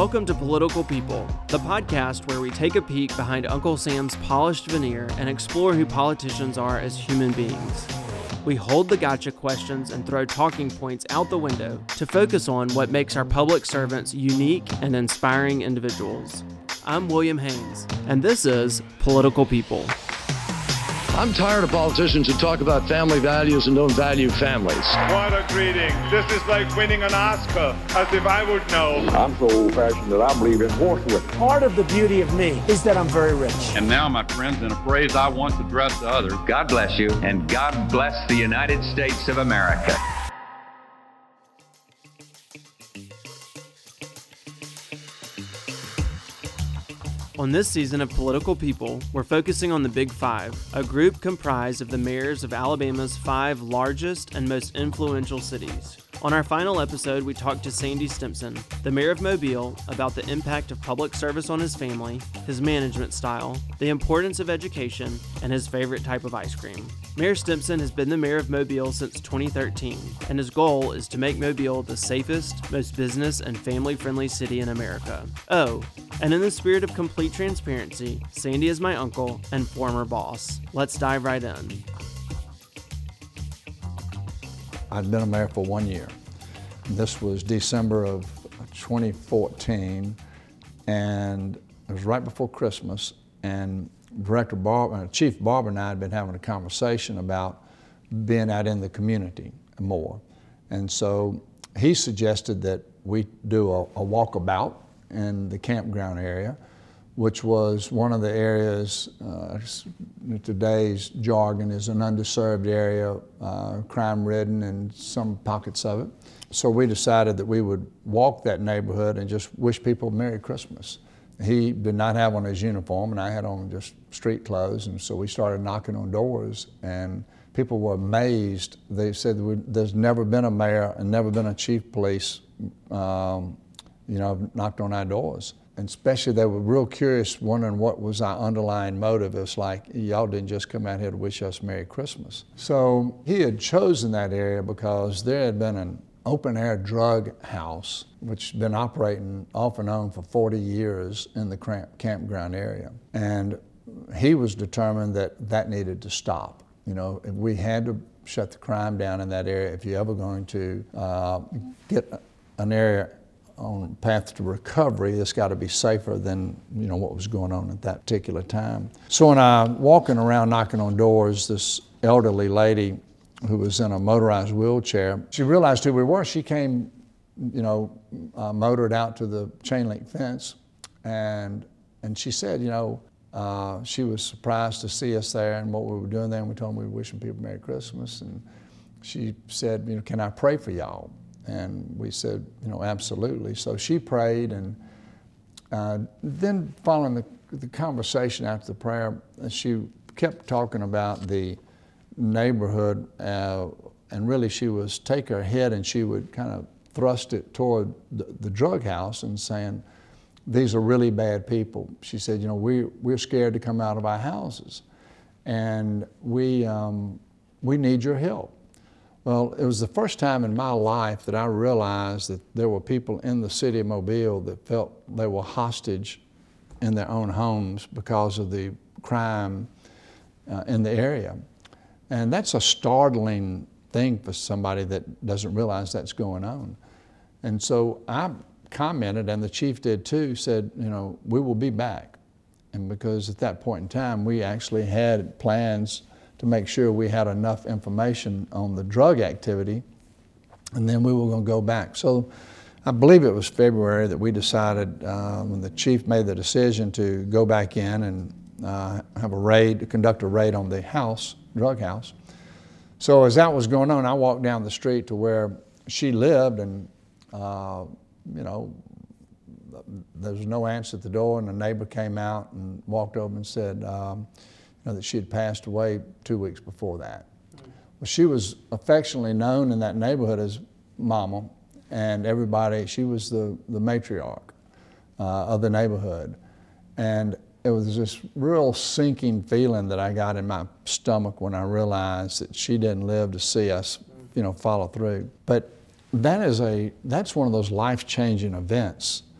Welcome to Political People, the podcast where we take a peek behind Uncle Sam's polished veneer and explore who politicians are as human beings. We hold the gotcha questions and throw talking points out the window to focus on what makes our public servants unique and inspiring individuals. I'm William Haynes, and this is Political People. I'm tired of politicians who talk about family values and don't value families. What a greeting. This is like winning an Oscar, as if I would know. I'm so old-fashioned that I believe in forthwith. Part of the beauty of me is that I'm very rich. And now, my friends, in a phrase I once addressed to others, God bless you, and God bless the United States of America. On this season of Political People, we're focusing on the Big Five, a group comprised of the mayors of Alabama's 5 largest and most influential cities. On our final episode, we talked to Sandy Stimpson, the mayor of Mobile, about the impact of public service on his family, his management style, the importance of education, and his favorite type of ice cream. Mayor Stimpson has been the mayor of Mobile since 2013, and his goal is to make Mobile the safest, most business and family-friendly city in America. Oh, and in the spirit of complete transparency, Sandy is my uncle and former boss. Let's dive right in. I'd been a mayor for 1 year. This was December of 2014, and it was right before Christmas, and Chief Barber and I had been having a conversation about being out in the community more. And so he suggested that we do a walkabout in the campground area, which was one of the areas, today's jargon is an underserved area, crime-ridden in some pockets of it. So we decided that we would walk that neighborhood and just wish people Merry Christmas. He did not have on his uniform, and I had on just street clothes, and so we started knocking on doors, and people were amazed. They said there's never been a mayor and never been a chief of police, knocked on our doors. And especially they were real curious, wondering what was our underlying motive. It's like, y'all didn't just come out here to wish us Merry Christmas. So he had chosen that area because there had been an open-air drug house, which had been operating off and on for 40 years in the campground area. And he was determined that that needed to stop. You know, we had to shut the crime down in that area if you're ever going to get an area on path to recovery. It's got to be safer than what was going on at that particular time. So when I'm walking around knocking on doors, this elderly lady who was in a motorized wheelchair, she realized who we were. She came, motored out to the chain link fence, and she said, she was surprised to see us there and what we were doing there, and we told them we were wishing people Merry Christmas, and she said, can I pray for y'all? And we said, absolutely. So she prayed, and then following the conversation after the prayer, she kept talking about the neighborhood, and really she was take her head and she would kind of thrust it toward the drug house and saying, these are really bad people. She said, we're scared to come out of our houses, and we need your help. Well, it was the first time in my life that I realized that there were people in the city of Mobile that felt they were hostage in their own homes because of the crime in the area. And that's a startling thing for somebody that doesn't realize that's going on. And so I commented, and the chief did too, said, we will be back. And because at that point in time, we actually had plans to make sure we had enough information on the drug activity, and then we were going to go back. So I believe it was February that we decided, when the chief made the decision to go back in and have a raid, conduct a raid on the drug house. So as that was going on, I walked down the street to where she lived, and there was no answer at the door, and the neighbor came out and walked over and said, that she had passed away 2 weeks before that. Well, she was affectionately known in that neighborhood as Mama, and everybody, she was the matriarch of the neighborhood. And it was this real sinking feeling that I got in my stomach when I realized that she didn't live to see us, follow through. But that's one of those life-changing events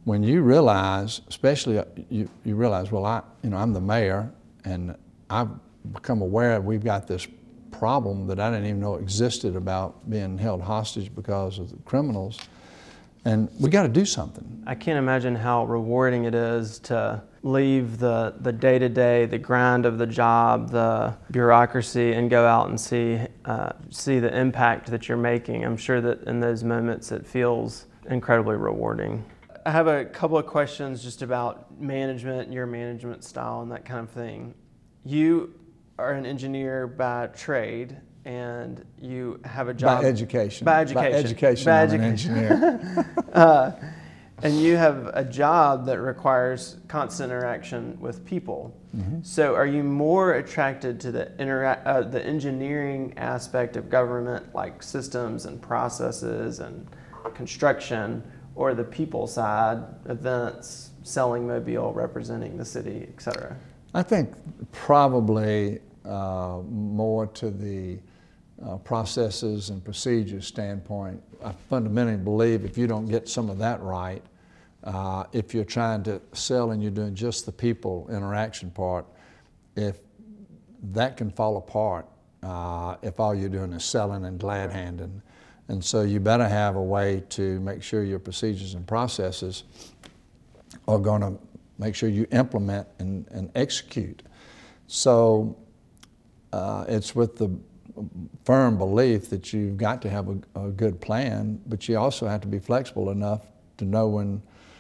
when you realize, especially you realize, well, I'm the mayor, and I've become aware we've got this problem that I didn't even know existed about being held hostage because of the criminals, and we got to do something. I can't imagine how rewarding it is to leave the day-to-day, the grind of the job, the bureaucracy, and go out and see the impact that you're making. I'm sure that in those moments it feels incredibly rewarding. I have a couple of questions just about management, your management style, and that kind of thing. You are an engineer by trade, and you have a job... By education. By education. I'm an engineer. And you have a job that requires constant interaction with people. Mm-hmm. So are you more attracted to the engineering aspect of government, like systems and processes and construction, or the people side, events, selling Mobile, representing the city, et cetera? I think probably more to the processes and procedures standpoint. I fundamentally believe if you don't get some of that right, if you're trying to sell and you're doing just the people interaction part, if that can fall apart if all you're doing is selling and glad handing. And so you better have a way to make sure your procedures and processes are going to make sure you implement and execute. So it's with the firm belief that you've got to have a good plan, but you also have to be flexible enough to know when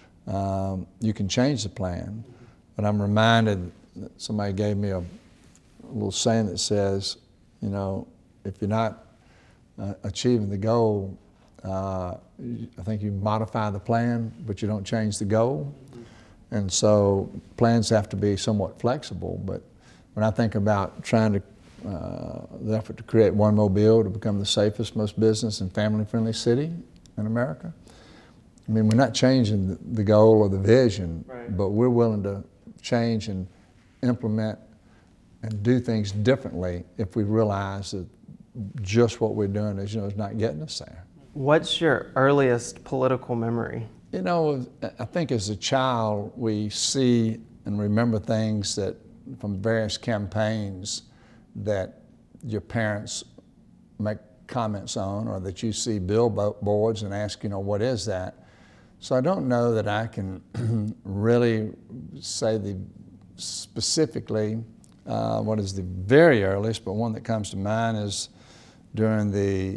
you can change the plan. But I'm reminded that somebody gave me a little saying that says, if you're not achieving the goal, I think you modify the plan, but you don't change the goal. And so plans have to be somewhat flexible. But when I think about trying to, the effort to create One Mobile to become the safest, most business and family-friendly city in America, I mean, we're not changing the goal or the vision, right, but we're willing to change and implement and do things differently if we realize that just what we're doing is not getting us there. What's your earliest political memory? I think as a child we see and remember things that from various campaigns that your parents make comments on, or that you see billboards and ask, what is that? So I don't know that I can really say specifically what is the very earliest, but one that comes to mind is during the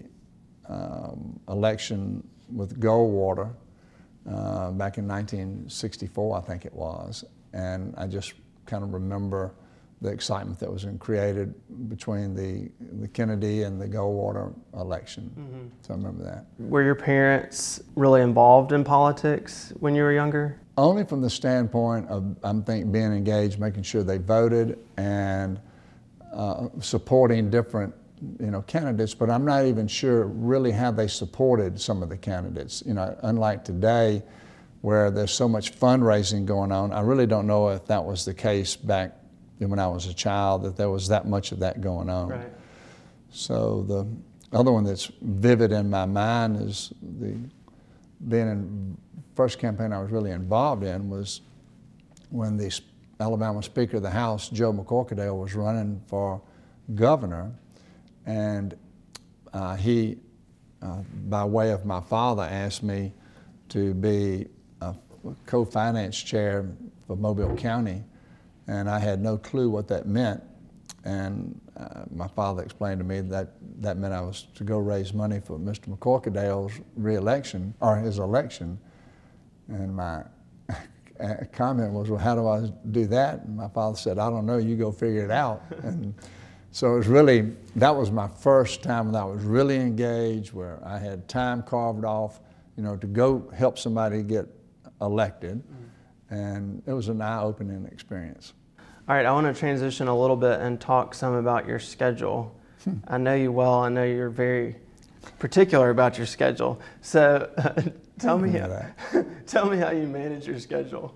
election with Goldwater back in 1964, I think it was. And I just kind of remember the excitement that was created between the Kennedy and the Goldwater election. Mm-hmm. So I remember that. Were your parents really involved in politics when you were younger? Only from the standpoint of, being engaged, making sure they voted and supporting different candidates, but I'm not even sure really how they supported some of the candidates. Unlike today, where there's so much fundraising going on, I really don't know if that was the case back when I was a child, that there was that much of that going on. Right. So the other one that's vivid in my mind is being in first campaign I was really involved in was when the Alabama Speaker of the House, Joe McCorkadale, was running for governor. And he, by way of my father, asked me to be a co-finance chair for Mobile County, and I had no clue what that meant. And my father explained to me that meant I was to go raise money for Mr. McCorkadale's re-election, or his election. And my comment was, well, how do I do that? And my father said, I don't know, you go figure it out. And so it was really, that was my first time that I was really engaged, where I had time carved off, to go help somebody get elected. And it was an eye-opening experience. All right, I want to transition a little bit and talk some about your schedule. I know you well. I know you're very particular about your schedule. So tell me how you manage your schedule.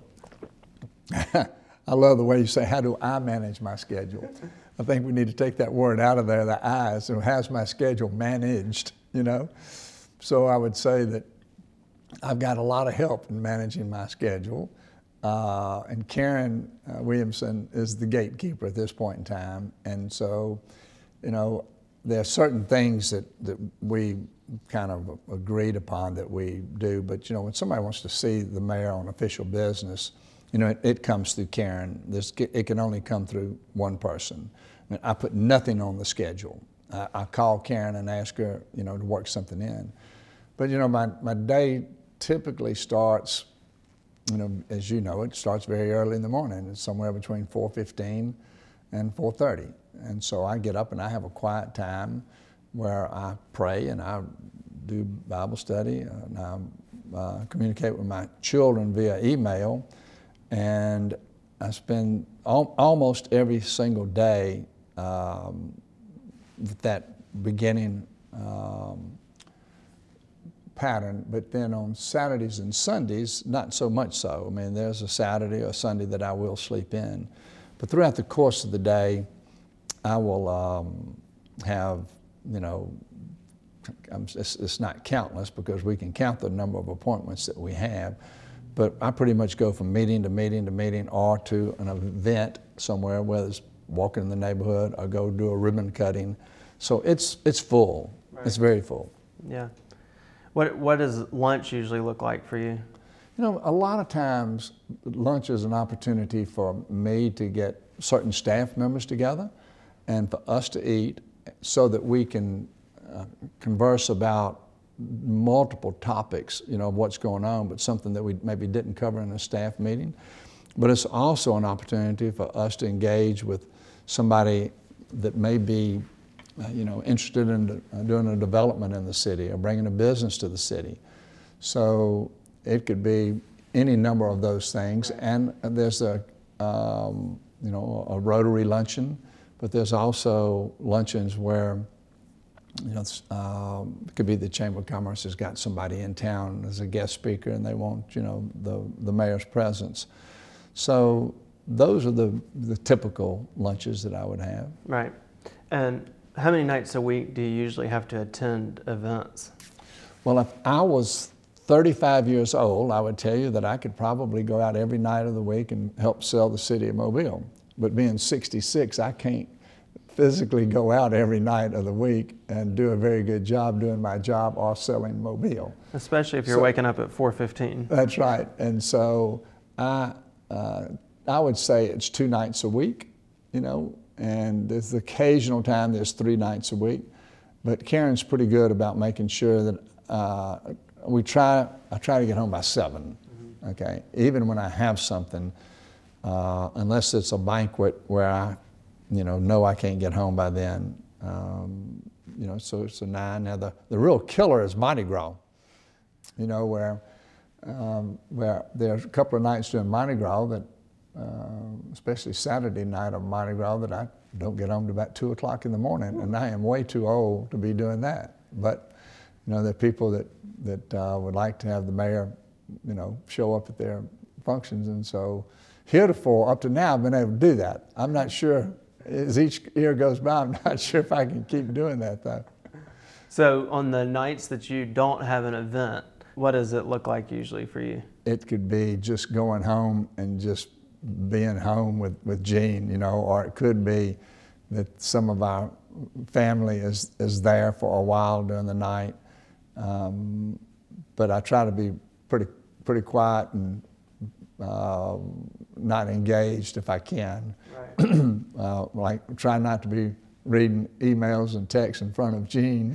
I love the way you say, how do I manage my schedule? I think we need to take that word out of there, the I. So how's my schedule managed, So I would say that I've got a lot of help in managing my schedule. And Karen Williamson is the gatekeeper at this point in time. And so, there are certain things that we kind of agreed upon that we do. But, when somebody wants to see the mayor on official business, it comes through Karen. It can only come through one person. I put nothing on the schedule. I call Karen and ask her, to work something in. But, my day typically starts, as you know, it starts very early in the morning. It's somewhere between 4:15 and 4:30. And so I get up and I have a quiet time where I pray and I do Bible study and I communicate with my children via email. And I spend almost every single day with that beginning pattern, but then on Saturdays and Sundays, not so much so. I mean, there's a Saturday or Sunday that I will sleep in. But throughout the course of the day, I will have, it's not countless because we can count the number of appointments that we have, but I pretty much go from meeting to meeting to meeting or to an event somewhere, whether it's walking in the neighborhood or go do a ribbon cutting. So it's full. Right. It's very full. Yeah. What does lunch usually look like for you? A lot of times lunch is an opportunity for me to get certain staff members together and for us to eat so that we can converse about multiple topics, of what's going on, but something that we maybe didn't cover in a staff meeting. But it's also an opportunity for us to engage with somebody that may be interested in doing a development in the city or bringing a business to the city. So it could be any number of those things. And there's a Rotary luncheon, but there's also luncheons where, it could be the Chamber of Commerce has got somebody in town as a guest speaker and they want, the mayor's presence. So those are the typical lunches that I would have. Right. And how many nights a week do you usually have to attend events? Well, if I was 35 years old, I would tell you that I could probably go out every night of the week and help sell the city of Mobile. But being 66, I can't physically go out every night of the week and do a very good job doing my job or selling Mobile. Especially if you're waking up at 4:15. That's right. And so I would say it's 2 nights a week, and there's the occasional time there's 3 nights a week. But Karen's pretty good about making sure that I try to get home by 7, okay? Even when I have something, unless it's a banquet where I, know I can't get home by then, so it's a 9. Now the real killer is Mardi Gras, where there's a couple of nights during Mardi Gras that, especially Saturday night of Mardi Gras, that I don't get home to about 2 o'clock in the morning, and I am way too old to be doing that. But, there are people that would like to have the mayor, show up at their functions, and so heretofore, up to now, I've been able to do that. I'm not sure, as each year goes by, I'm not sure if I can keep doing that, though. So on the nights that you don't have an event, what does it look like usually for you? It could be just going home and just being home with Jean, or it could be that some of our family is there for a while during the night. But I try to be pretty quiet and not engaged if I can. Right. Try not to be reading emails and texts in front of Jean.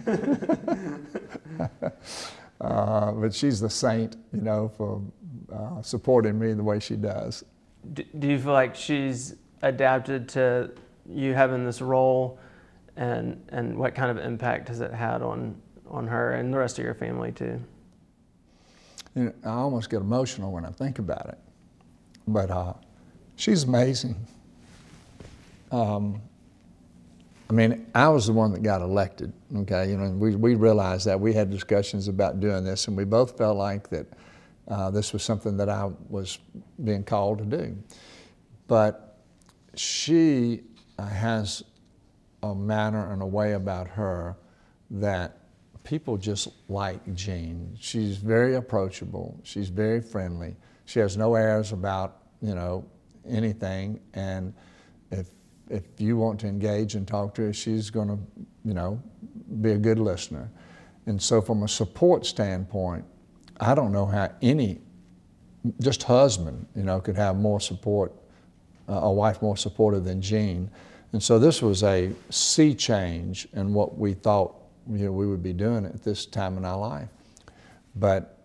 But she's the saint, for supporting me the way she does. Do you feel like she's adapted to you having this role, and what kind of impact has it had on her and the rest of your family too? I almost get emotional when I think about it, but she's amazing. I was the one that got elected, okay? We realized that. We had discussions about doing this, and we both felt like that this was something that I was being called to do. But she has a manner and a way about her that people just like Jean. She's very approachable. She's very friendly. She has no airs about, anything. And if you want to engage and talk to her, she's going to, be a good listener. And so from a support standpoint, I don't know how any, just husband, could have more support, a wife more supportive than Jean. And so this was a sea change in what we thought, we would be doing at this time in our life. But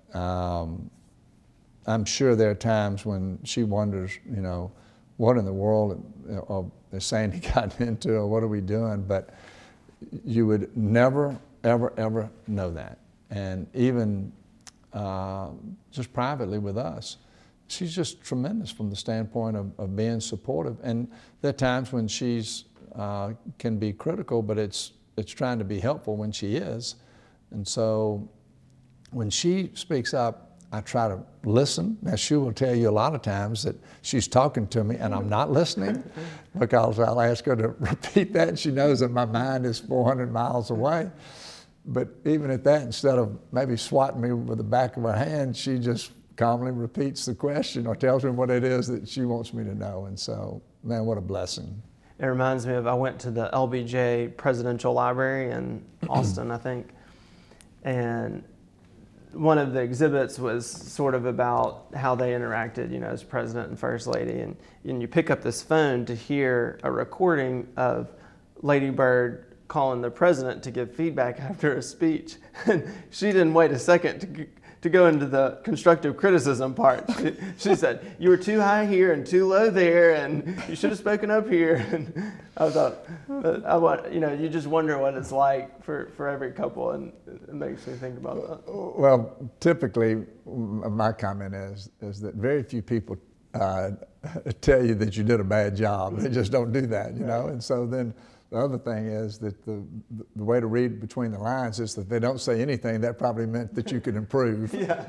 I'm sure there are times when she wonders, what in the world is Sandy gotten into, or what are we doing? But you would never, ever, ever know that. And even just privately with us, she's just tremendous from the standpoint of being supportive. And there are times when she's can be critical, but it's trying to be helpful when she is. And so when she speaks up, I try to listen. Now, she will tell you a lot of times that she's talking to me and I'm not listening, because I'll ask her to repeat that and she knows that my mind is 400 miles away. But even at that, instead of maybe swatting me with the back of her hand, she just calmly repeats the question or tells me what it is that she wants me to know. And so, man, what a blessing. It reminds me of, I went to the LBJ Presidential Library in Austin, I think, and one of the exhibits was sort of about how they interacted, as president and first lady. And you pick up this phone to hear a recording of Lady Bird calling the president to give feedback after a speech. And she didn't wait a second to go into the constructive criticism part. She said, "You were too high here and too low there, and you should have spoken up here." And I thought, you just wonder what it's like for every couple, and it makes me think about that. Well, typically, my comment is that very few people tell you that you did a bad job. They just don't do that, And so then the other thing is that the way to read between the lines is that they don't say anything. That probably meant that you could improve. Yeah.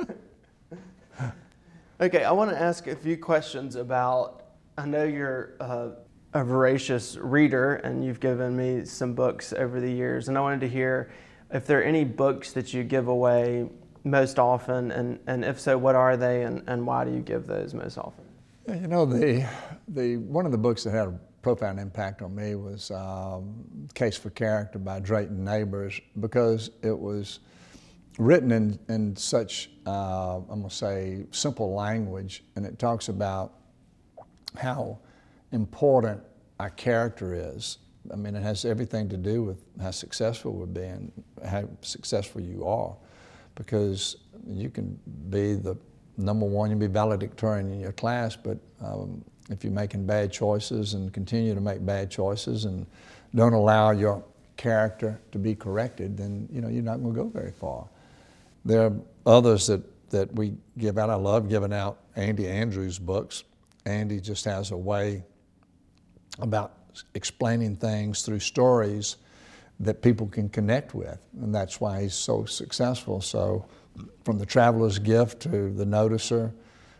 Okay, I want to ask a few questions about, I know you're a voracious reader and you've given me some books over the years, and I wanted to hear if there are any books that you give away most often, and if so, what are they, and why do you give those most often? Yeah, the one of the books that had a profound impact on me was Case for Character by Drayton Neighbors, because it was written in such, I'm going to say, simple language, and it talks about how important our character is. I mean, it has everything to do with how successful we've been, how successful you are, because you can be the number one, you can be valedictorian in your class, but if you're making bad choices and continue to make bad choices and don't allow your character to be corrected, then you're not going to go very far. There are others that we give out. I love giving out Andy Andrews books. Andy just has a way about explaining things through stories that people can connect with, and that's why he's so successful. So from The Traveler's Gift to The Noticer,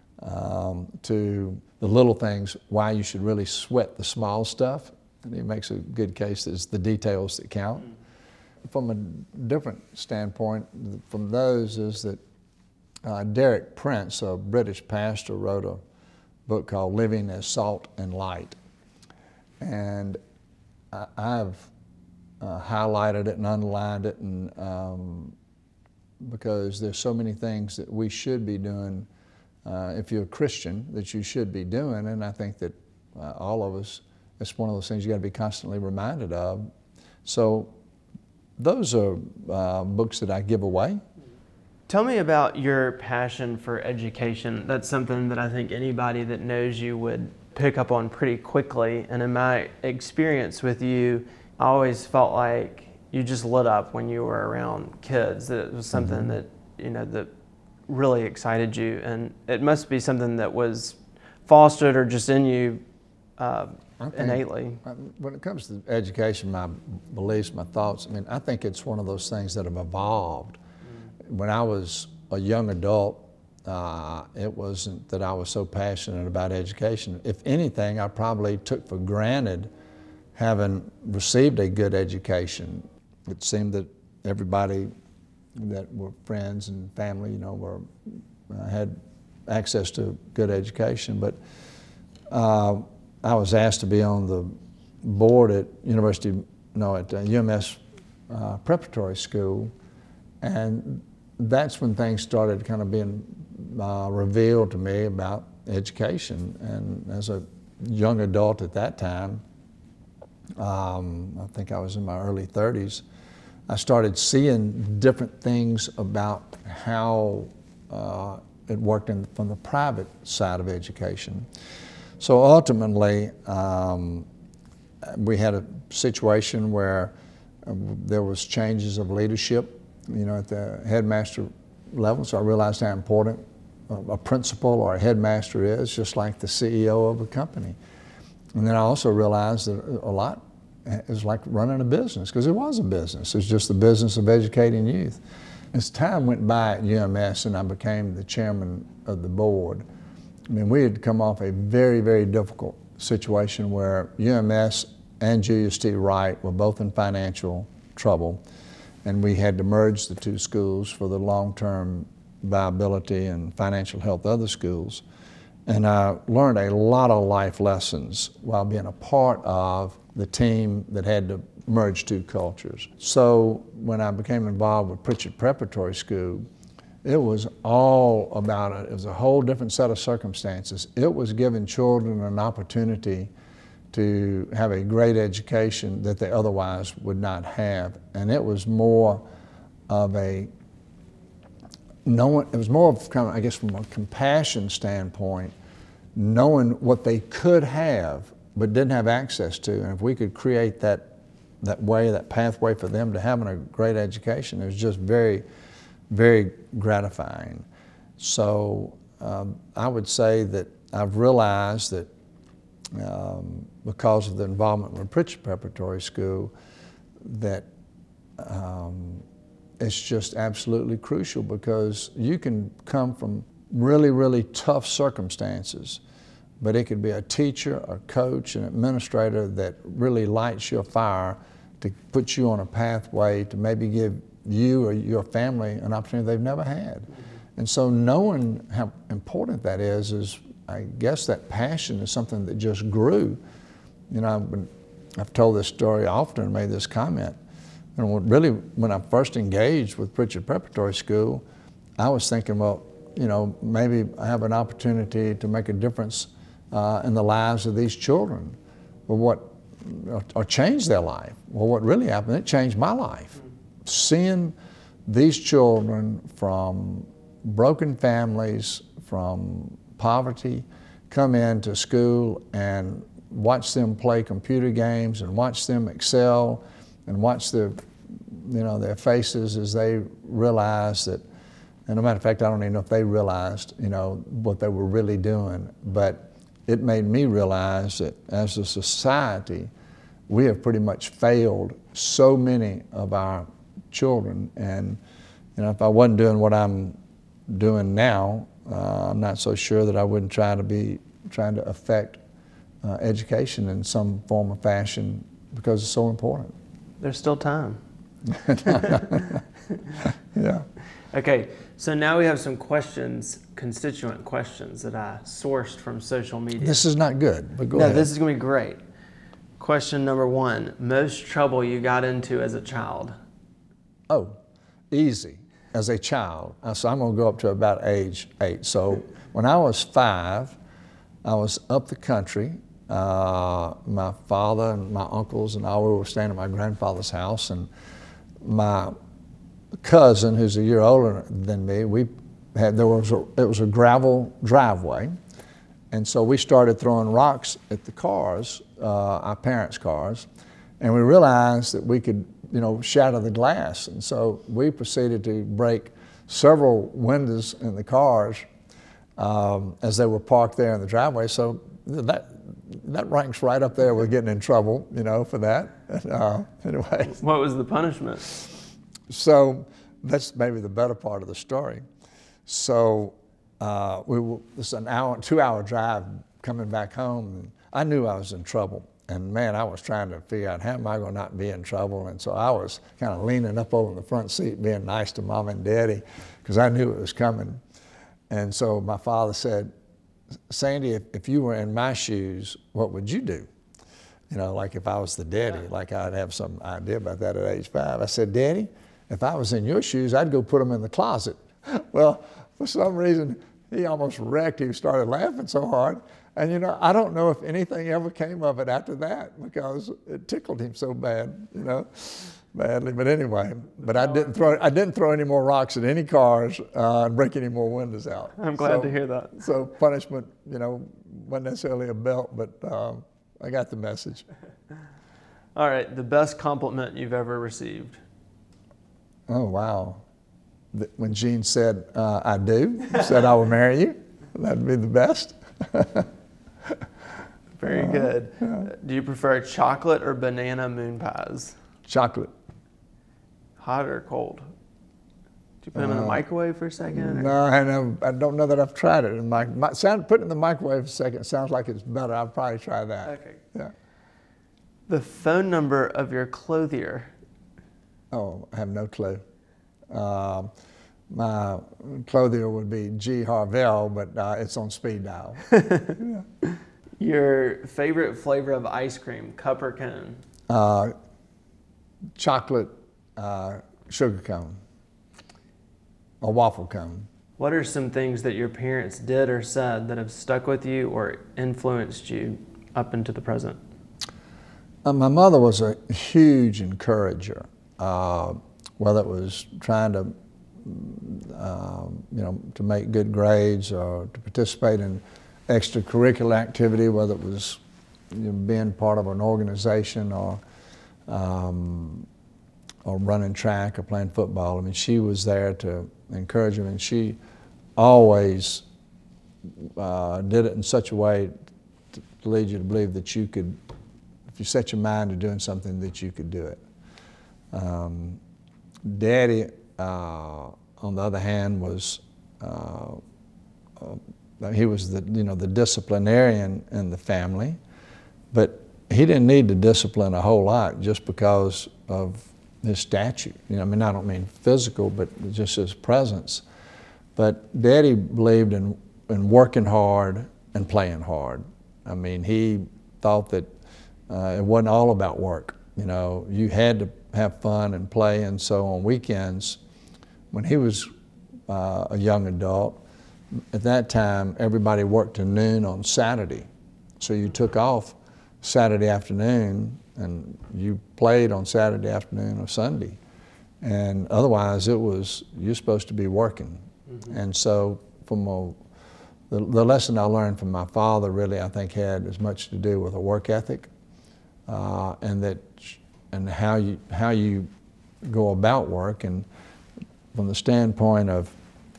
to the little things, why you should really sweat the small stuff. And he makes a good case that it's the details that count. From a different standpoint from those is that Derek Prince, a British pastor, wrote a book called Living as Salt and Light. And I've highlighted it and underlined it, and because there's so many things that we should be doing if you're a Christian, that you should be doing, and I think that all of us, it's one of those things you got to be constantly reminded of. So those are books that I give away. Tell me about your passion for education. That's something that I think anybody that knows you would pick up on pretty quickly, and in my experience with you, I always felt like you just lit up when you were around kids, that it was something that, that really excited you, and it must be something that was fostered or just in you innately. When it comes to education, my beliefs, my thoughts, I think it's one of those things that have evolved. When I was a young adult, it wasn't that I was so passionate about education. If anything, I probably took for granted having received a good education. It seemed that everybody that were friends and family, had access to good education. But I was asked to be on the board at UMS Preparatory School, and that's when things started kind of being revealed to me about education. And as a young adult at that time, I think I was in my early 30s, I started seeing different things about how it worked from the private side of education. So ultimately, we had a situation where there was changes of leadership, at the headmaster level. So I realized how important a principal or a headmaster is, just like the CEO of a company. And then I also realized that a lot is like running a business, because it was a business. It's just the business of educating youth. As time went by at UMS and I became the chairman of the board, we had come off a very, very difficult situation where UMS and Julius T. Wright were both in financial trouble, and we had to merge the two schools for the long-term viability and financial health of the schools. And I learned a lot of life lessons while being a part of the team that had to merge two cultures. So when I became involved with Pritchett Preparatory School, it was all about it. It was a whole different set of circumstances. It was giving children an opportunity to have a great education that they otherwise would not have. And it was more of kind of, I guess, from a compassion standpoint, knowing what they could have but didn't have access to. And if we could create that pathway for them to having a great education, it was just very, very gratifying. So I would say that I've realized that because of the involvement with Pritchett Preparatory School, that it's just absolutely crucial, because you can come from really, really tough circumstances, but it could be a teacher, a coach, an administrator that really lights your fire to put you on a pathway to maybe give you or your family an opportunity they've never had. And so knowing how important that is I guess that passion is something that just grew. I've told this story often and made this comment. And really, when I first engaged with Pritchett Preparatory School, I was thinking, well, maybe I have an opportunity to make a difference in the lives of these children, or change their life. Well, what really happened, it changed my life. Seeing these children from broken families, from poverty, come into school and watch them play computer games and watch them excel and watch their faces as they realize that, and as a matter of fact, I don't even know if they realized, what they were really doing, but it made me realize that as a society, we have pretty much failed so many of our children. And if I wasn't doing what I'm doing now, I'm not so sure that I wouldn't trying to affect education in some form or fashion, because it's so important. There's still time. Yeah. Okay, so now we have some constituent questions that I sourced from social media. This is not good, but go ahead. No, this is going to be great. Question number 1, most trouble you got into as a child? Oh, easy. As a child. So I'm going to go up to about age 8. So when I was 5, I was up the country. My father and my uncles and all, we were staying at my grandfather's house, and my cousin, who's a year older than me, it was a gravel driveway, and so we started throwing rocks at the cars, our parents' cars, and we realized that we could shatter the glass. And so we proceeded to break several windows in the cars as they were parked there in the driveway. So that ranks right up there with getting in trouble, for that. Anyway. What was the punishment? So that's maybe the better part of the story. So this is an 2-hour drive coming back home, and I knew I was in trouble. And man, I was trying to figure out how am I going to not be in trouble. And so I was kind of leaning up over in the front seat, being nice to Mom and Daddy, because I knew it was coming. And so my father said, Sandy, if you were in my shoes, what would you do? You know, like if I was the daddy, like I'd have some idea about that at age 5. I said, Daddy, if I was in your shoes, I'd go put them in the closet. Well, for some reason, he almost wrecked. He started laughing so hard. And you know, I don't know if anything ever came of it after that because it tickled him so bad, you know, badly. But anyway, but I didn't throw any more rocks at any cars and break any more windows out. I'm glad to hear that. So punishment, you know, wasn't necessarily a belt, but I got the message. All right, the best compliment you've ever received. Oh, wow. When Jean said, I do, said I will marry you, that'd be the best. Very good. Do you prefer chocolate or banana moon pies? Chocolate. Hot or cold? Do you put them in the microwave for a second? No, I don't know that I've tried it. Put it in the microwave for a second sounds like it's better. I'll probably try that. Okay. Yeah. The phone number of your clothier? Oh, I have no clue. My clothier would be G. Harvell, but it's on speed dial. Yeah. Your favorite flavor of ice cream, cup or cone? Chocolate sugar cone, a waffle cone. What are some things that your parents did or said that have stuck with you or influenced you up into the present? My mother was a huge encourager, whether it was trying to, to make good grades or to participate in extracurricular activity, whether it was being part of an organization or running track or playing football. I mean, she was there to encourage him, and she always did it in such a way to lead you to believe that you could, if you set your mind to doing something, that you could do it. Daddy, on the other hand, was he was the disciplinarian in the family, but he didn't need to discipline a whole lot just because of his stature. I don't mean physical, but just his presence. But Daddy believed in working hard and playing hard. I mean, he thought that it wasn't all about work. You had to have fun and play, and so on weekends, when he was a young adult, at that time, everybody worked to noon on Saturday. So you took off Saturday afternoon and you played on Saturday afternoon or Sunday. And otherwise, you're supposed to be working. Mm-hmm. And so from the lesson I learned from my father really, I think, had as much to do with a work ethic and how you go about work. And from the standpoint of,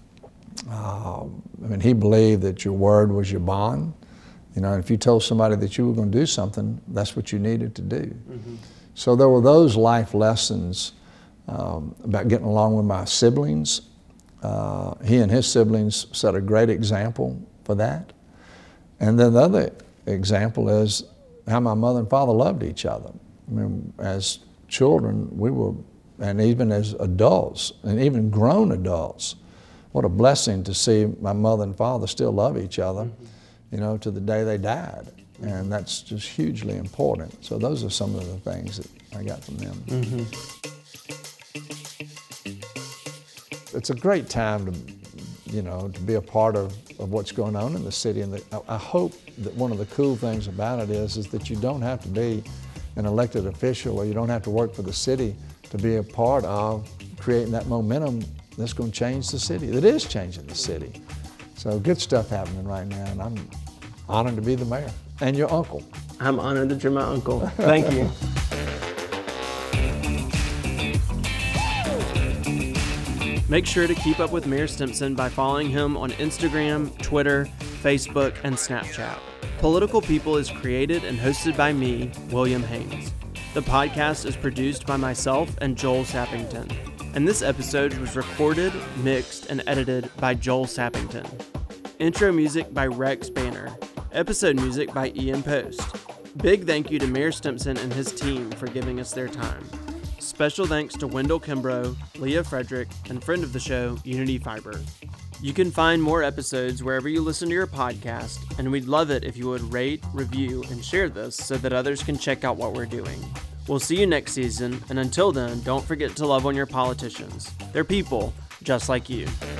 he believed that your word was your bond. And if you told somebody that you were going to do something, that's what you needed to do. Mm-hmm. So there were those life lessons about getting along with my siblings. He and his siblings set a great example for that. And then the other example is how my mother and father loved each other. As children, we were, and even as adults, and even grown adults, what a blessing to see my mother and father still love each other, to the day they died. And that's just hugely important. So those are some of the things that I got from them. Mm-hmm. It's a great time to be a part of what's going on in the city. And I hope that one of the cool things about it is that you don't have to be an elected official or you don't have to work for the city to be a part of creating that momentum that's going to change the city. It is changing the city. So good stuff happening right now, and I'm honored to be the mayor and your uncle. I'm honored that you're my uncle. Thank you. Make sure to keep up with Mayor Stimpson by following him on Instagram, Twitter, Facebook, and Snapchat. Political People is created and hosted by me, William Haynes. The podcast is produced by myself and Joel Sappington. And this episode was recorded, mixed, and edited by Joel Sappington. Intro music by Rex Banner. Episode music by Ian Post. Big thank you to Mayor Stimpson and his team for giving us their time. Special thanks to Wendell Kimbrough, Leah Frederick, and friend of the show, Unity Fiber. You can find more episodes wherever you listen to your podcast, and we'd love it if you would rate, review, and share this so that others can check out what we're doing. We'll see you next season, and until then, don't forget to love on your politicians. They're people just like you.